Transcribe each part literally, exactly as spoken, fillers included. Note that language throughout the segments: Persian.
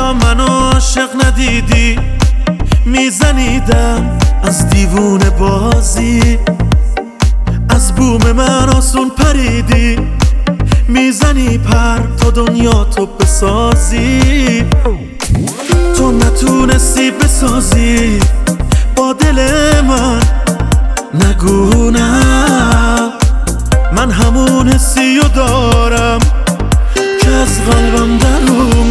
تا منو عاشق ندیدی میزنیدم از دیوونه بازی، از بوم من آسون پریدی، میزنی پر تا دنیا تو بسازی. تو نتونستی بسازی با دل من، نگو نه، من همون حسی رو دارم که از قلبم در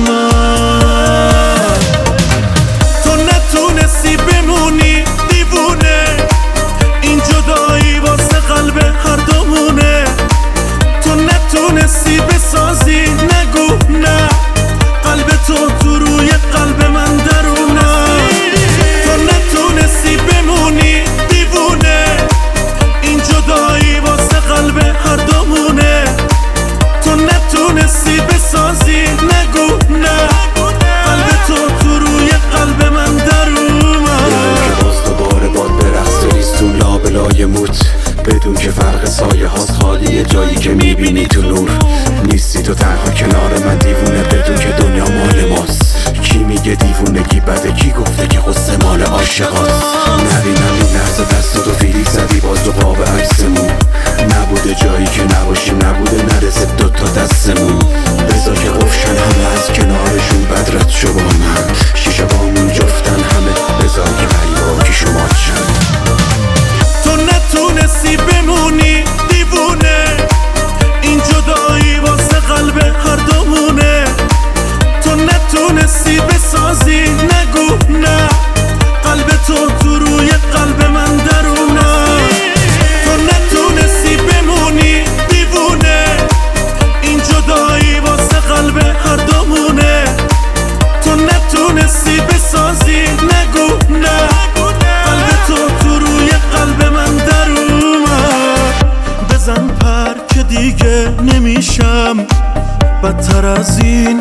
اومد. تو نتونستی بمونی دیوونه، این جدایی واسه قلب هر دومونه. تو نتونستی بسازی، نگو نه، قلب تو تو روی قلب من درونه. تو نتونستی بمونی دیوونه، این جدایی واسه قلب هر دومونه. تو نتونستی بسازی، نگو نه، قلب تو تو روی قلب من درونه. که باز دوباره باد برقص ریستون لابلای موت، بدون که فرق سایه هاست خالیه جایی که میبینی تو نور. نیستی تو تنها کنار من دیوونه، بدون که دنیا مال ماست. کی میگه دیوونگی بده، کی گفته که غصه مال عاشقاست؟ نبینم این لحظه دست تو فیلی زدی باز دو قاب عکسمون. نبوده جایی که نباشیم، نبوده نرسه دوتا دستمون. بذار که قفشن همه از کنارشون بدرت شو با من، شیشه بامون جفتن همه، بذار که غریبا کی شما چن. تو نتونستی بمونی دیوونه، این جدایی واسه قلب هر دومونه. تو نتونستی بسازی، نگو نه، قلب تو تو روی قلب من درونه. تو نتونستی بمونی دیوونه، این جدایی واسه قلب هر دومونه. تو نتونستی بسازی، نگو نه، قلب تو تو روی قلب من درونه. بزن پر که دیگه نمیشم بدتر از این.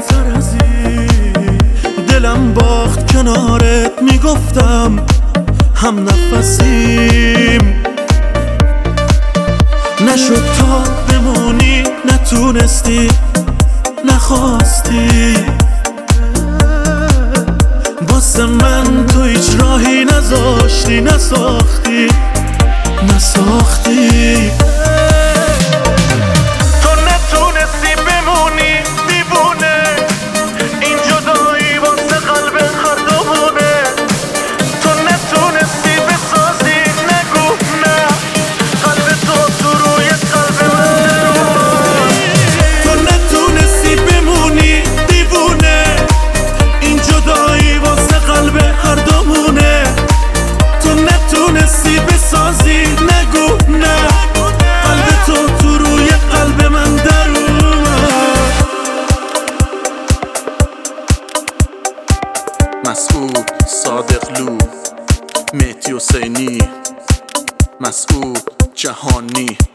دلم باخت کنارت، میگفتم هم نفسیم. نشد تا بمونی، نتونستی، نخواستی. واسه من تو هیچ راهی نذاشتی، نساختی نساختی. تو نتونستی بمونی دیوونه، این جدایی واسه قلب هر دومونه. تو نتونستی بسازی، نگو نه، قلب تو تو روی قلب من درونه. تو نتونستی بمونی دیوونه، این جدایی واسه قلب هر دومونه. تو نتونستی بسازی، نگو نه، قلب تو تو روی قلب من درونه. مسعود صادقلو، مهدی حسینی، مسعود جهانی.